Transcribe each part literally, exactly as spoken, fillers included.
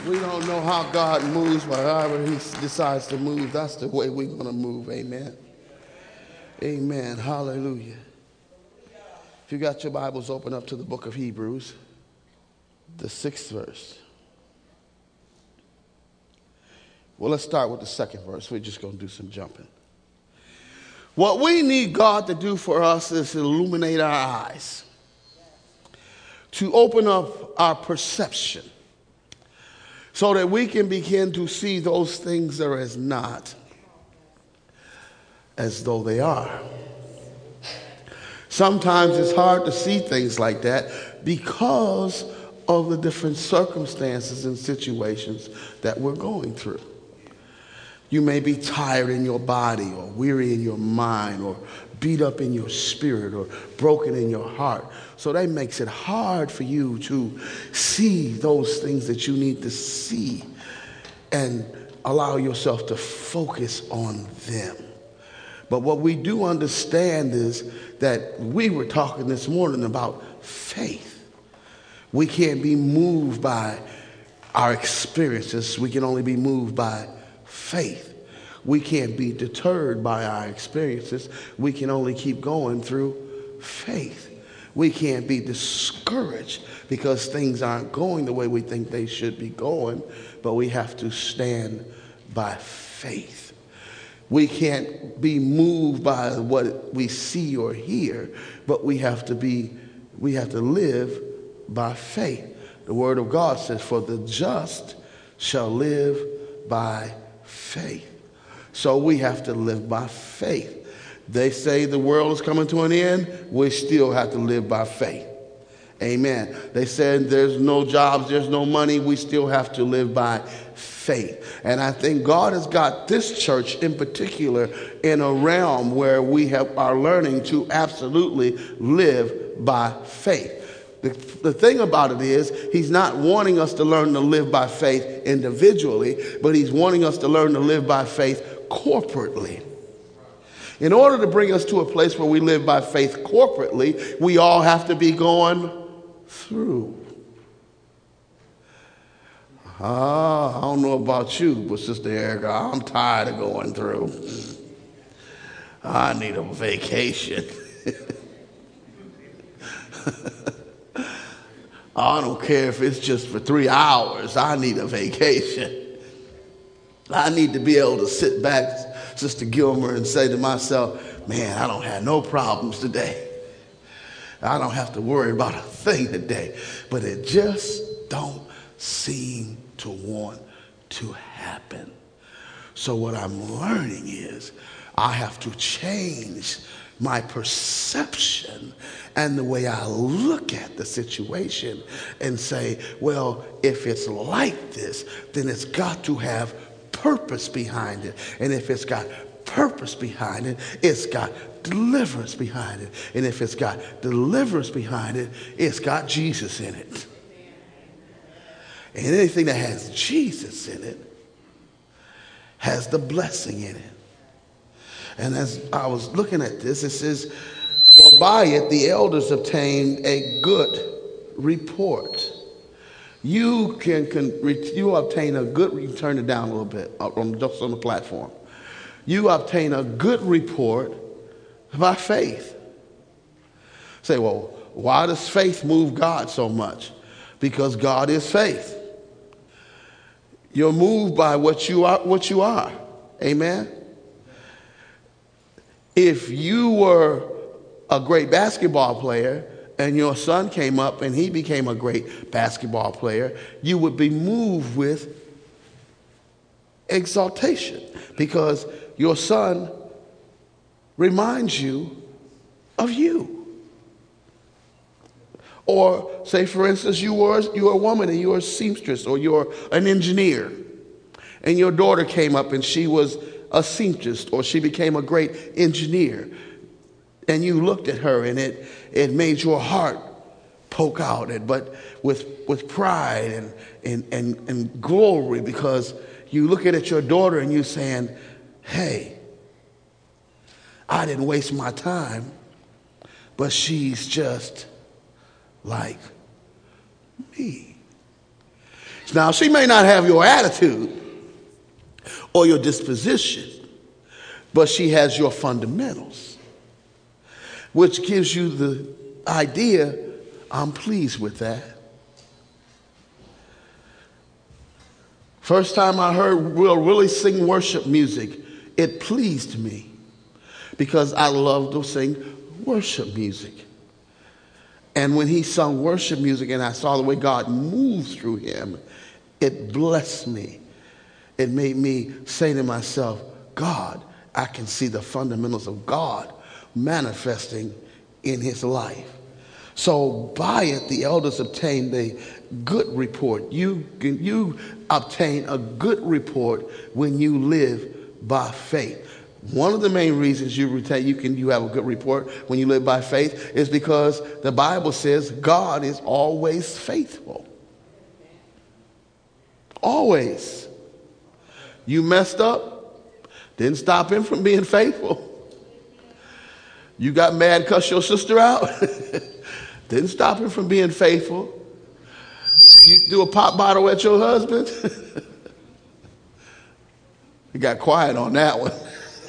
We don't know how God moves, but however he decides to move, that's the way we're going to move. Amen. Amen. Hallelujah. If you got your Bibles, open up to the book of Hebrews, the sixth verse. Well, let's start with the second verse. We're just going to do some jumping. What we need God to do for us is to illuminate our eyes, to open up our perception, so that we can begin to see those things that are as not as though they are. Sometimes it's hard to see things like that because of the different circumstances and situations that we're going through. You may be tired in your body, or weary in your mind, or beat up in your spirit, or broken in your heart. So that makes it hard for you to see those things that you need to see and allow yourself to focus on them. But what we do understand is that we were talking this morning about faith. We can't be moved by our experiences. We can only be moved by faith. We can't be deterred by our experiences. We can only keep going through faith. We can't be discouraged because things aren't going the way we think they should be going, but we have to stand by faith. We can't be moved by what we see or hear, but we have to be, we have to live by faith. The word of God says, for the just shall live by faith. So we have to live by faith. They say the world is coming to an end. We still have to live by faith. Amen. They said there's no jobs, there's no money. We still have to live by faith. And I think God has got this church in particular in a realm where we have are learning to absolutely live by faith. The, the thing about it is, he's not wanting us to learn to live by faith individually, but he's wanting us to learn to live by faith corporately. In order to bring us to a place where we live by faith corporately, we all have to be going through. Ah, I don't know about you, but Sister Erica, I'm tired of going through. I need a vacation. I don't care if it's just for three hours. I need a vacation. I need to be able to sit back, Sister Gilmer, and say to myself, man, I don't have no problems today. I don't have to worry about a thing today. But it just don't seem to want to happen. So what I'm learning is I have to change my perception and the way I look at the situation and say, well, if it's like this, then it's got to have purpose behind it. And if it's got purpose behind it, it's got deliverance behind it. And if it's got deliverance behind it, it's got Jesus in it. And anything that has Jesus in it has the blessing in it. And as I was looking at this, it says, for by it the elders obtained a good report. You can, can you obtain a good, you can turn it down a little bit on, just on the platform. You obtain a good report by faith. Say, well, why does faith move God so much? Because God is faith. You're moved by what you are, what you are. Amen. If you were a great basketball player and your son came up and he became a great basketball player, you would be moved with exaltation because your son reminds you of you. Or say, for instance, you were, you were a woman and you were a seamstress, or you're an engineer, and your daughter came up and she was a seamstress, or she became a great engineer, and you looked at her and it it made your heart poke out, and but with with pride and and and, and glory, because you looking at your daughter and you saying, hey, I didn't waste my time, but she's just like me. Now, she may not have your attitude or your disposition, but she has your fundamentals, which gives you the idea, I'm pleased with that. First time I heard Will really sing worship music, it pleased me because I love to sing worship music. And when he sung worship music and I saw the way God moved through him, it blessed me. It made me say to myself, God, I can see the fundamentals of God manifesting in his life. So by it, the elders obtained a good report. You can, you obtain a good report when you live by faith. One of the main reasons you retain, you can you have a good report when you live by faith is because the Bible says God is always faithful. Always. You messed up, didn't stop him from being faithful. You got mad, cussed your sister out, didn't stop him from being faithful. You do a pop bottle at your husband. You got quiet on that one.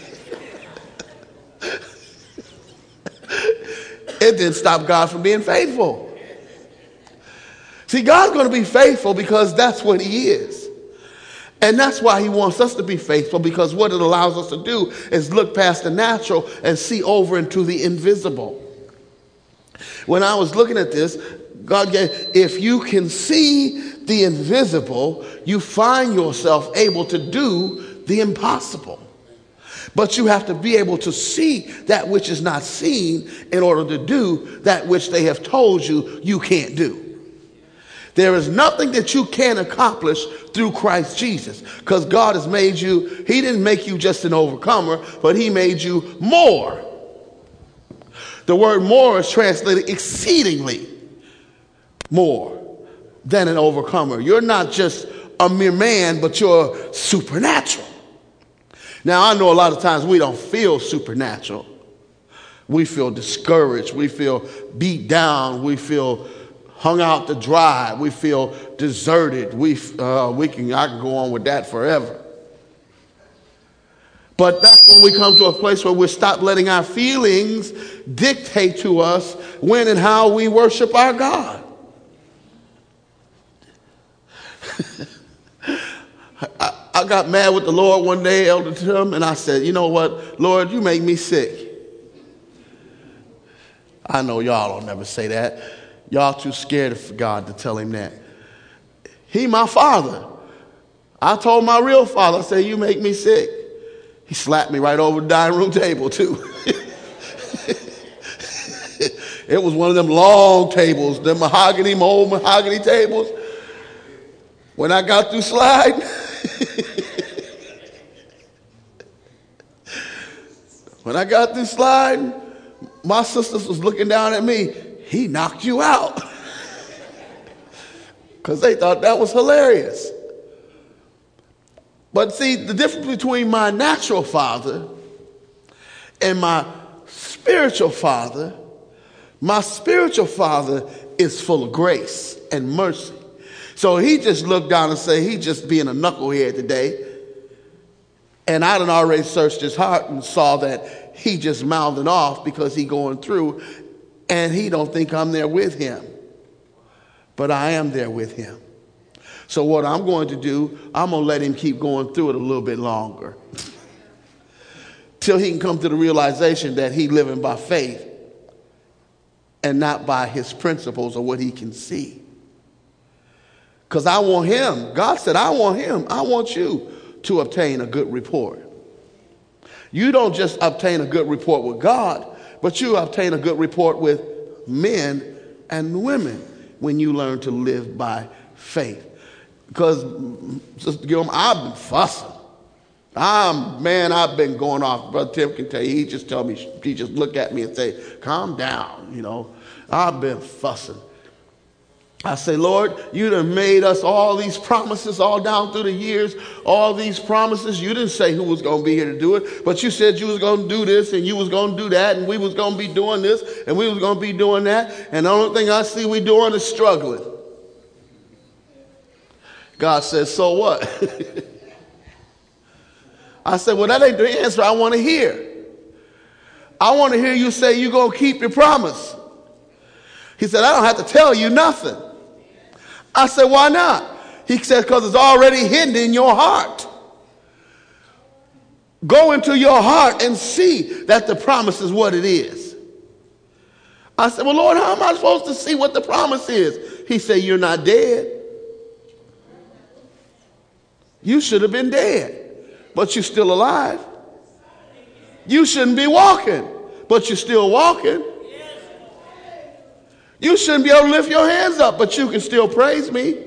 It didn't stop God from being faithful. See, God's going to be faithful because that's what he is. And that's why he wants us to be faithful, because what it allows us to do is look past the natural and see over into the invisible. When I was looking at this, God gave, if you can see the invisible, you find yourself able to do the impossible. But you have to be able to see that which is not seen in order to do that which they have told you you can't do. There is nothing that you can accomplish through Christ Jesus, because God has made you, he didn't make you just an overcomer, but he made you more. The word more is translated exceedingly more than an overcomer. You're not just a mere man, but you're supernatural. Now, I know a lot of times we don't feel supernatural. We feel discouraged. We feel beat down. We feel hung out to dry. We feel deserted. We, uh, we can, I can go on with that forever. But that's when we come to a place where we stop letting our feelings dictate to us when and how we worship our God. I, I got mad with the Lord one day, Elder Tim, and I said, you know what, Lord, you make me sick. I know y'all don't never say that. Y'all too scared of God to tell him that. He my father. I told my real father, I said, you make me sick. He slapped me right over the dining room table, too. It was one of them long tables, them mahogany, old mahogany tables. When I got through sliding, when I got through sliding, my sisters was looking down at me. He knocked you out. Because they thought that was hilarious. But see, the difference between my natural father and my spiritual father, my spiritual father is full of grace and mercy. So he just looked down and said, he just being a knucklehead today. And I done already searched his heart and saw that he just mouthing off because he going through, and he don't think I'm there with him. But I am there with him. So what I'm going to do, I'm going to let him keep going through it a little bit longer. Till he can come to the realization that he living by faith and not by his principles or what he can see. Because I want him. God said, I want him. I want you to obtain a good report. You don't just obtain a good report with God, but you obtain a good report with men and women when you learn to live by faith. Because, Sister Gilman, I've been fussing. I'm, man, I've been going off. Brother Tim can tell you, he just tell me, he just look at me and say, calm down, you know. I've been fussing. I say, Lord, you done made us all these promises all down through the years, all these promises. You didn't say who was going to be here to do it, but you said you was going to do this and you was going to do that and we was going to be doing this and we was going to be doing that. And the only thing I see we doing is struggling. God says, so what? I said, well, that ain't the answer I want to hear. I want to hear you say you're going to keep your promise. He said, I don't have to tell you nothing. I said, why not? He said, because it's already hidden in your heart. Go into your heart and see that the promise is what it is. I said, well, Lord, how am I supposed to see what the promise is? He said, you're not dead. You should have been dead, but you're still alive. You shouldn't be walking, but you're still walking. You shouldn't be able to lift your hands up, but you can still praise me.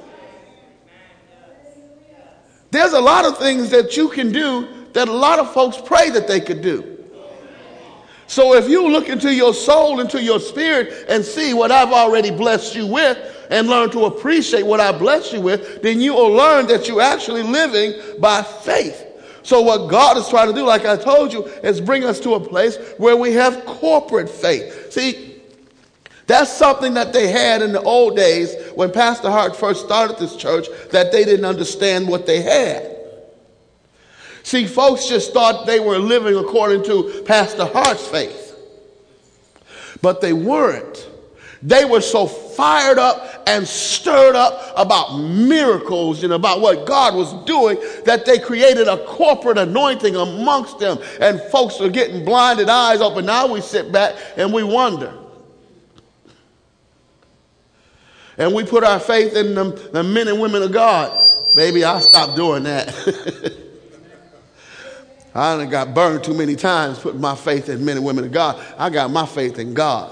There's a lot of things that you can do that a lot of folks pray that they could do. So if you look into your soul, into your spirit, and see what I've already blessed you with, and learn to appreciate what I blessed you with, then you will learn that you're actually living by faith. So what God is trying to do, like I told you, is bring us to a place where we have corporate faith. See, that's something that they had in the old days when Pastor Hart first started this church, that they didn't understand what they had. See, folks just thought they were living according to Pastor Hart's faith. But they weren't. They were so fired up and stirred up about miracles and about what God was doing that they created a corporate anointing amongst them. And folks are getting blinded eyes open. Now we sit back and we wonder. And we put our faith in the, the men and women of God. Baby, I stopped doing that. I done got burned too many times putting my faith in men and women of God. I got my faith in God.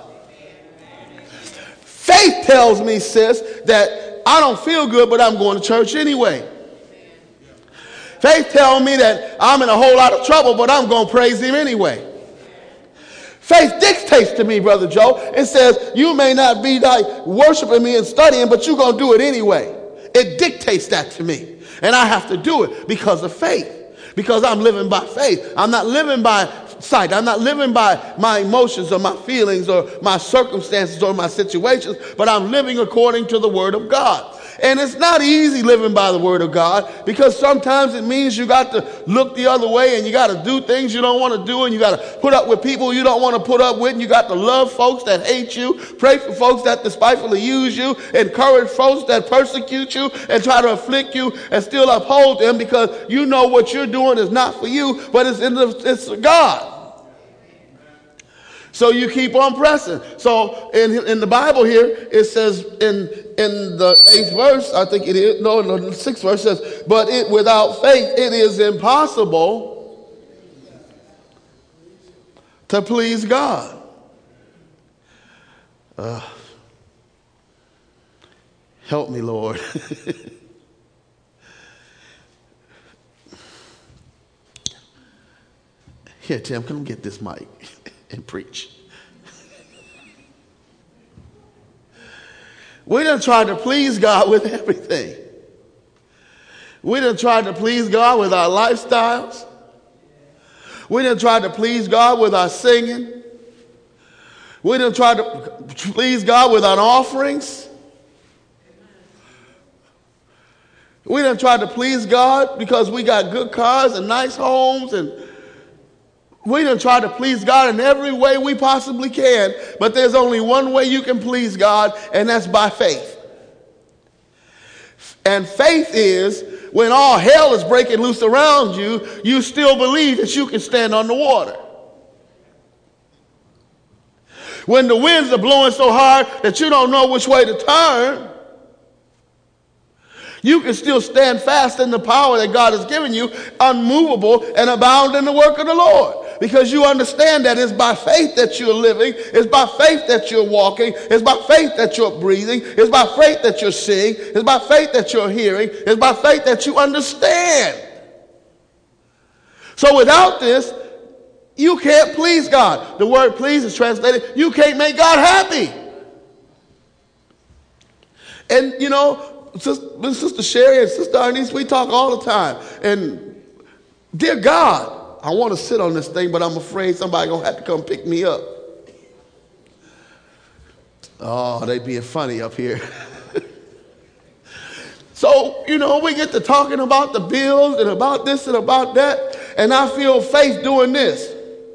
Faith tells me, sis, that I don't feel good, but I'm going to church anyway. Faith tells me that I'm in a whole lot of trouble, but I'm going to praise him anyway. Faith dictates to me, Brother Joe. It says, you may not be like worshiping me and studying, but you're going to do it anyway. It dictates that to me. And I have to do it because of faith. Because I'm living by faith. I'm not living by sight. I'm not living by my emotions or my feelings or my circumstances or my situations, but I'm living according to the word of God. And it's not easy living by the word of God, because sometimes it means you got to look the other way and you got to do things you don't want to do, and you got to put up with people you don't want to put up with, and you got to love folks that hate you, pray for folks that despitefully use you, encourage folks that persecute you and try to afflict you, and still uphold them because you know what you're doing is not for you, but it's in the, it's God. So you keep on pressing. So in, in the Bible here, it says in, in the eighth verse, I think it is, no, no, the sixth verse says, but it without faith, it is impossible to please God. Uh, help me, Lord. Here, Tim, come get this mic and preach. We done tried to please God with everything. We done tried to please God with our lifestyles. We done tried to please God with our singing. We done tried to please God with our offerings. We done tried to please God because we got good cars and nice homes, and we done try to please God in every way we possibly can, but there's only one way you can please God, and that's by faith. And faith is when all hell is breaking loose around you, you still believe that you can stand on the water. When the winds are blowing so hard that you don't know which way to turn, you can still stand fast in the power that God has given you, unmovable and abound in the work of the Lord. Because you understand that it's by faith that you're living, it's by faith that you're walking, it's by faith that you're breathing, it's by faith that you're seeing, it's by faith that you're hearing, it's by faith that you understand. So without this, you can't please God. The word please is translated, you can't make God happy. And you know, Sister, Sister Sherry and Sister Arnice, we talk all the time. And dear God, I want to sit on this thing, but I'm afraid somebody going to have to come pick me up. Oh, they being funny up here. So, you know, we get to talking about the bills and about this and about that, and I feel faith doing this.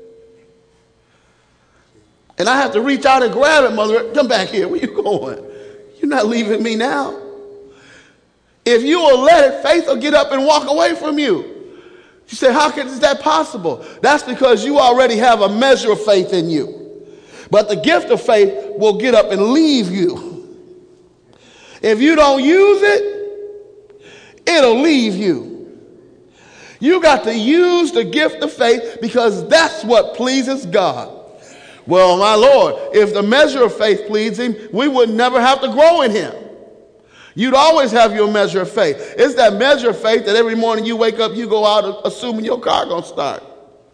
And I have to reach out and grab it, mother. Come back here. Where you going? You're not leaving me now. If you will let it, faith will get up and walk away from you. You say, how can, is that possible? That's because you already have a measure of faith in you. But the gift of faith will get up and leave you. If you don't use it, it'll leave you. You got to use the gift of faith because that's what pleases God. Well, my Lord, if the measure of faith pleased him, we would never have to grow in him. You'd always have your measure of faith. It's that measure of faith that every morning you wake up, you go out assuming your car gonna start.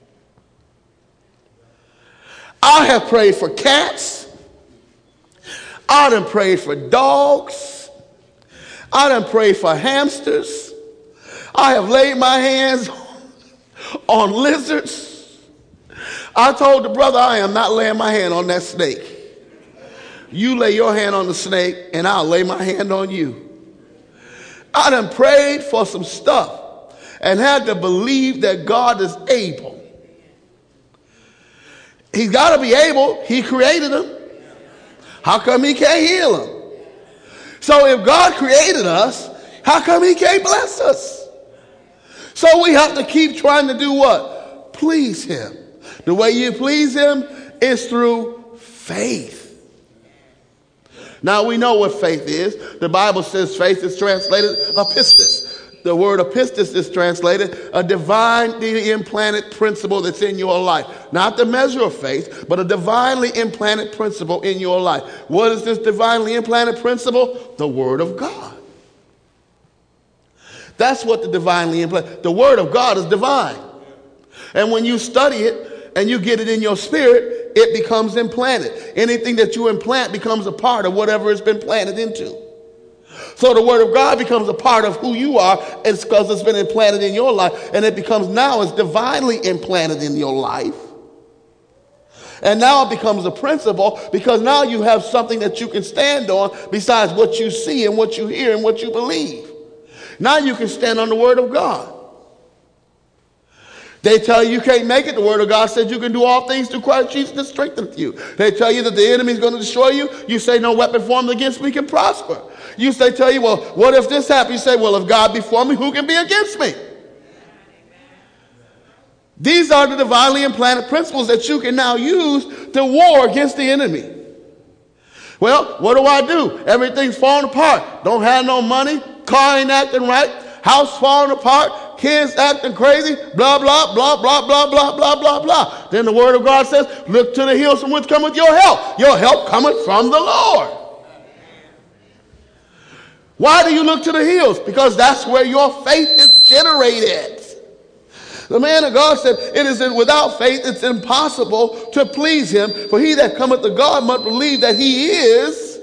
I have prayed for cats. I done prayed for dogs. I done prayed for hamsters. I have laid my hands on lizards. I told the brother, I am not laying my hand on that snake. You lay your hand on the snake and I'll lay my hand on you. I done prayed for some stuff and had to believe that God is able. He's got to be able. He created them. How come he can't heal them? So if God created us, how come he can't bless us? So we have to keep trying to do what? Please him. The way you please him is through faith. Now we know what faith is. The Bible says faith is translated epistis. The word epistis is translated a divinely implanted principle that's in your life. Not the measure of faith, but a divinely implanted principle in your life. What is this divinely implanted principle? The Word of God. That's what the divinely implanted. The Word of God is divine. And when you study it and you get it in your spirit, it becomes implanted. Anything that you implant becomes a part of whatever it's been planted into. So the Word of God becomes a part of who you are. It's because it's been implanted in your life. And it becomes now it's divinely implanted in your life. And now it becomes a principle because now you have something that you can stand on besides what you see and what you hear and what you believe. Now you can stand on the Word of God. They tell you you can't make it. The Word of God said you can do all things through Christ Jesus that strengthens you. They tell you that the enemy is going to destroy you. You say no weapon formed against me can prosper. You say, tell you, well, what if this happens? You say, well, if God be for me, who can be against me? These are the divinely implanted principles that you can now use to war against the enemy. Well, what do I do? Everything's falling apart. Don't have no money. Car ain't acting right. House falling apart. Kids acting crazy. Blah, blah, blah, blah, blah, blah, blah, blah, blah. Then the Word of God says, look to the hills from which cometh your help. Your help cometh from the Lord. Why do you look to the hills? Because that's where your faith is generated. The man of God said, it is without faith, it's impossible to please him. For he that cometh to God must believe that he is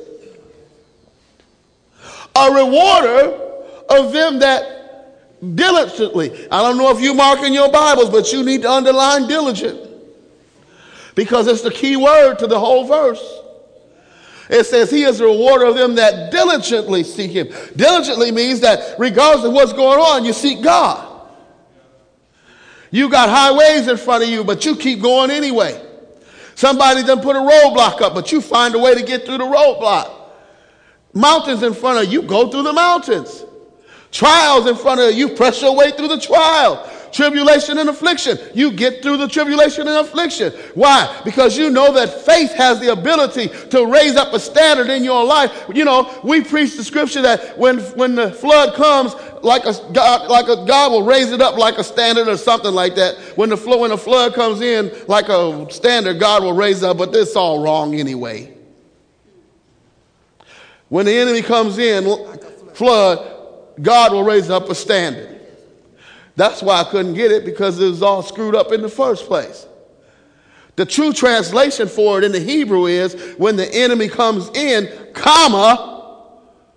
a rewarder of them that diligently. I don't know if you mark in your Bibles, but you need to underline diligent. Because it's the key word to the whole verse. It says he is a rewarder of them that diligently seek him. Diligently means that regardless of what's going on, you seek God. You got highways in front of you, but you keep going anyway. Somebody done put a roadblock up, but you find a way to get through the roadblock. Mountains in front of you, go through the mountains. Trials in front of you, you press your way through the trial. Tribulation and affliction, you get through the tribulation and affliction. Why? Because you know that faith has the ability to raise up a standard in your life. You know, we preach the scripture that when, when the flood comes, like a God, like a God will raise it up like a standard or something like that. When the flood, when the flood comes in like a standard, God will raise it up. But this is all wrong anyway. When the enemy comes in, flood, God will raise up a standard. That's why I couldn't get it, because it was all screwed up in the first place. The true translation for it in the Hebrew is when the enemy comes in, comma,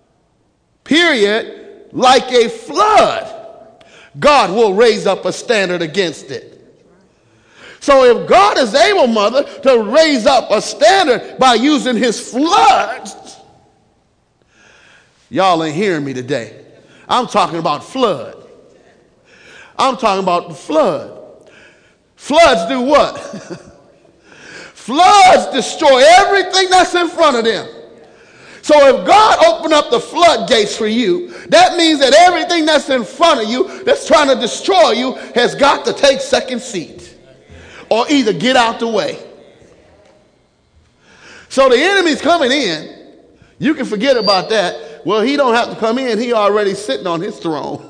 period, like a flood, God will raise up a standard against it. So if God is able, mother, to raise up a standard by using his floods, y'all ain't hearing me today. I'm talking about flood. I'm talking about the flood. Floods do what? Floods destroy everything that's in front of them. So if God opened up the floodgates for you, that means that everything that's in front of you that's trying to destroy you has got to take second seat or either get out the way. So the enemy's coming in. You can forget about that. Well, he don't have to come in. He already sitting on his throne.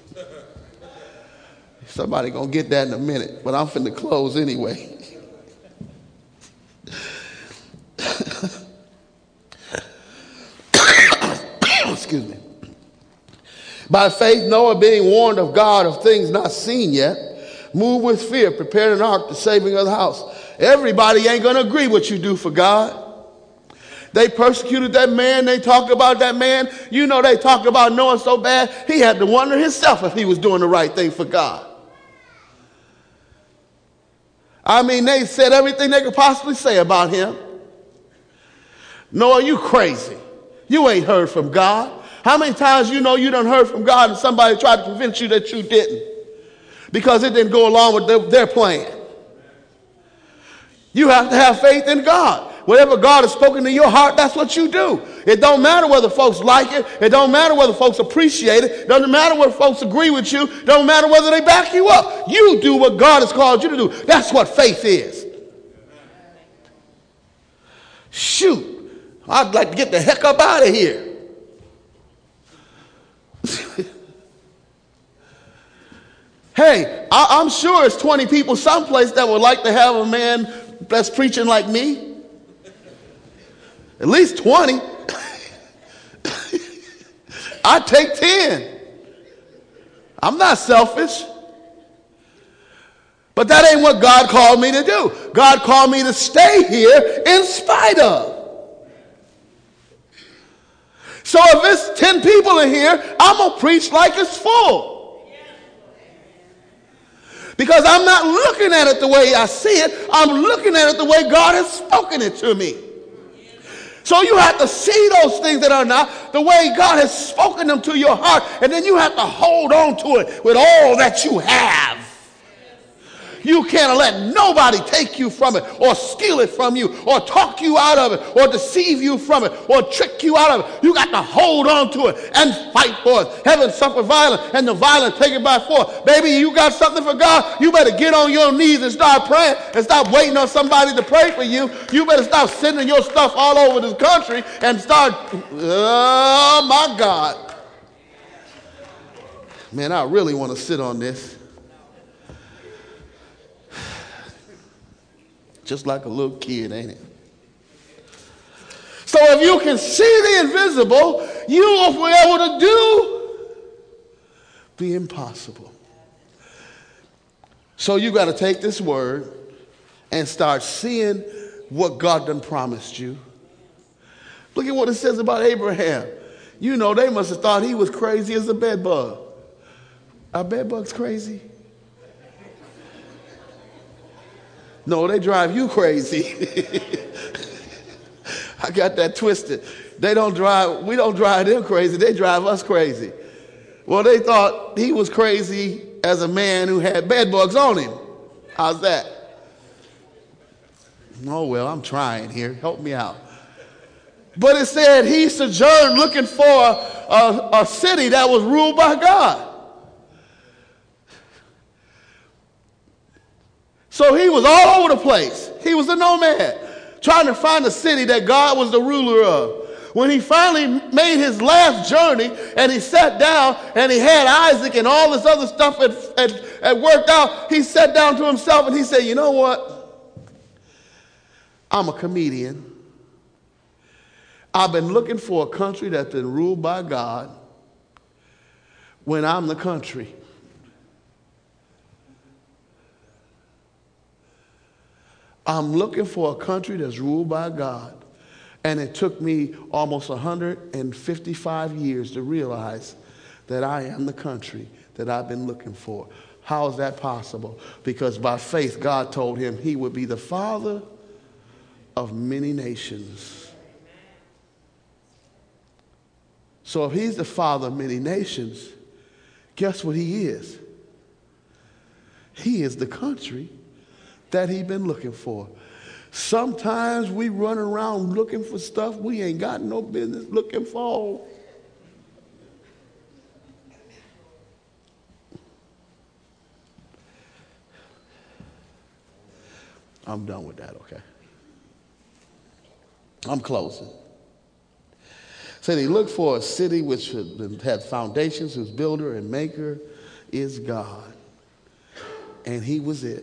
Somebody gonna get that in a minute, but I'm finna close anyway. Excuse me. By faith, Noah, being warned of God of things not seen yet, moved with fear, prepared an ark, the saving of the house. Everybody ain't gonna agree what you do for God. They persecuted that man. They talked about that man. You know, they talked about Noah so bad, he had to wonder himself if he was doing the right thing for God. I mean, they said everything they could possibly say about him. Noah, you crazy. You ain't heard from God. How many times you know you done heard from God and somebody tried to convince you that you didn't? Because it didn't go along with their, their plan. You have to have faith in God. Whatever God has spoken to your heart, that's what you do. It don't matter whether folks like it. It don't matter whether folks appreciate it. It doesn't matter whether folks agree with you. It don't matter whether they back you up. You do what God has called you to do. That's what faith is. Shoot. I'd like to get the heck up out of here. Hey, I, I'm sure it's twenty people someplace that would like to have a man that's preaching like me. At least twenty. I'd take ten. I'm not selfish. But that ain't what God called me to do. God called me to stay here in spite of. So if it's ten people in here, I'm going to preach like it's full. Because I'm not looking at it the way I see it. I'm looking at it the way God has spoken it to me. So you have to see those things that are not the way God has spoken them to your heart. And then you have to hold on to it with all that you have. You can't let nobody take you from it or steal it from you or talk you out of it or deceive you from it or trick you out of it. You got to hold on to it and fight for it. Heaven suffer violence and the violent take it by force. Baby, you got something for God, you better get on your knees and start praying and stop waiting on somebody to pray for you. You better stop sending your stuff all over this country and start, oh my God. Man, I really want to sit on this. Just like a little kid, ain't it? So if you can see the invisible, you will be able to do the impossible. So you got to take this word and start seeing what God done promised you. Look at what it says about Abraham. You know, they must have thought he was crazy as a bed bug. Are bed bugs crazy? No, they drive you crazy. I got that twisted. They don't drive, we don't drive them crazy. They drive us crazy. Well, they thought he was crazy as a man who had bed bugs on him. How's that? Oh, well, I'm trying here. Help me out. But it said he sojourned looking for a, a city that was ruled by God. So he was all over the place. He was a nomad, trying to find a city that God was the ruler of. When he finally made his last journey and he sat down and he had Isaac and all this other stuff had, had, had worked out, he sat down to himself and he said, you know what? I'm a comedian. I've been looking for a country that's been ruled by God when I'm the country. I'm looking for a country that's ruled by God. And it took me almost one hundred fifty-five years to realize that I am the country that I've been looking for. How is that possible? Because by faith, God told him he would be the father of many nations. So if he's the father of many nations, Guess what he is? He is the country that he's been looking for. Sometimes we run around looking for stuff we ain't got no business looking for. I'm done with that, okay? I'm closing. So they looked for a city which had foundations, whose builder and maker is God. And he was it.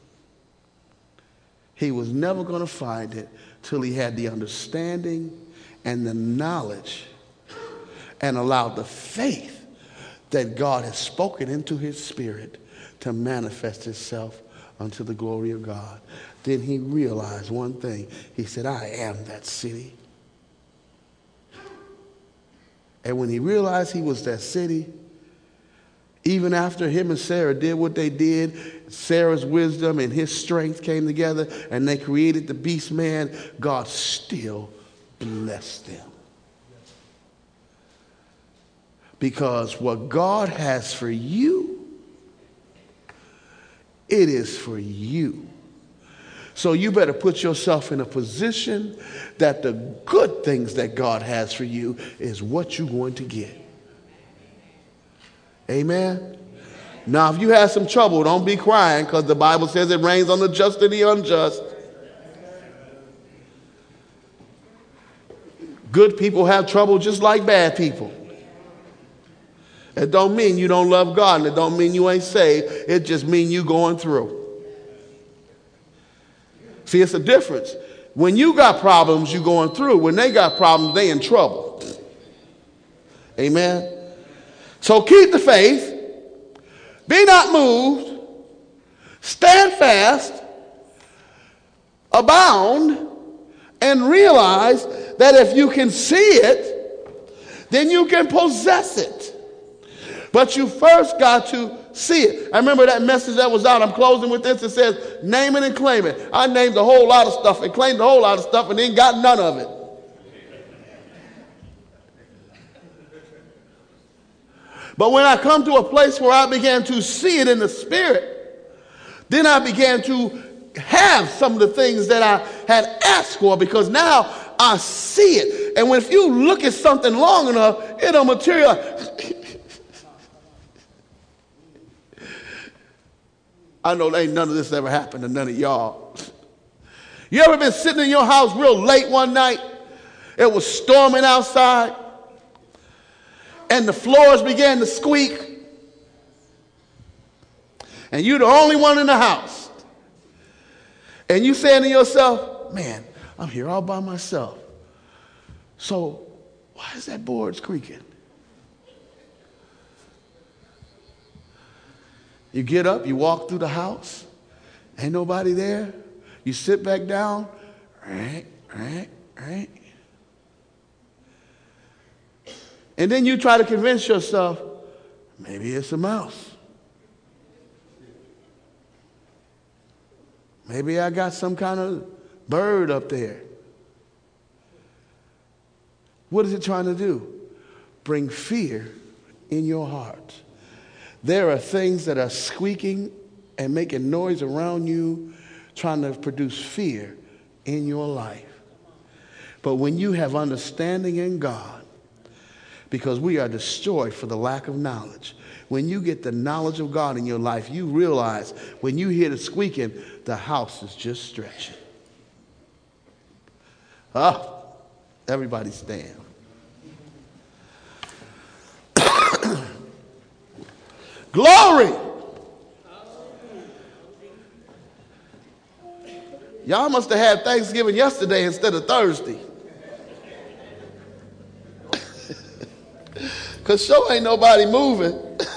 He was never going to find it till he had the understanding and the knowledge and allowed the faith that God has spoken into his spirit to manifest itself unto the glory of God. Then he realized one thing. He said, I am that city. And when he realized he was that city, even after him and Sarah did what they did, Sarah's wisdom and his strength came together and they created the beast man, God still blessed them. Because what God has for you, it is for you. So you better put yourself in a position that the good things that God has for you is what you're going to get. Amen? Now, if you have some trouble, don't be crying, because the Bible says it rains on the just and the unjust. Good people have trouble just like bad people. It don't mean you don't love God, and it don't mean you ain't saved. It just means you going through. See, it's a difference. When you got problems, you going through. When they got problems, they in trouble. Amen? So keep the faith. Be not moved. Stand fast. Abound. And realize that if you can see it, then you can possess it. But you first got to see it. I remember that message that was out. I'm closing with this. It says, name it and claim it. I named a whole lot of stuff and claimed a whole lot of stuff and then got none of it. But when I come to a place where I began to see it in the spirit, then I began to have some of the things that I had asked for, because now I see it. And when if you look at something long enough, it'll materialize. I know ain't none of this ever happened to none of y'all. You ever been sitting in your house real late one night? It was storming outside. And the floors began to squeak. And you're the only one in the house. And you saying to yourself, man, I'm here all by myself. So why is that board creaking? You get up, you walk through the house, ain't nobody there. You sit back down, right, right, right. And then you try to convince yourself, maybe it's a mouse. Maybe I got some kind of bird up there. What is it trying to do? Bring fear in your heart. There are things that are squeaking and making noise around you, trying to produce fear in your life. But when you have understanding in God, because we are destroyed for the lack of knowledge, when you get the knowledge of God in your life, you realize when you hear the squeaking, the house is just stretching. Ah, everybody stand. Glory! Y'all must have had Thanksgiving yesterday instead of Thursday. Because sure ain't nobody moving.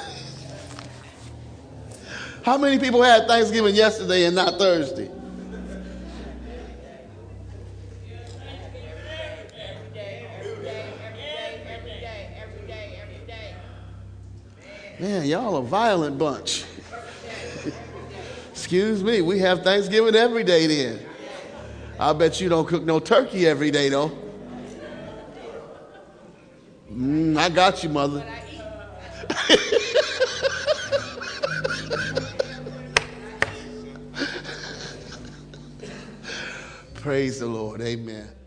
How many people had Thanksgiving yesterday and not Thursday? Man, y'all a violent bunch. Excuse me, we have Thanksgiving every day then. I bet you don't cook no turkey every day though. Mm, I got you, mother. Praise the Lord. Amen.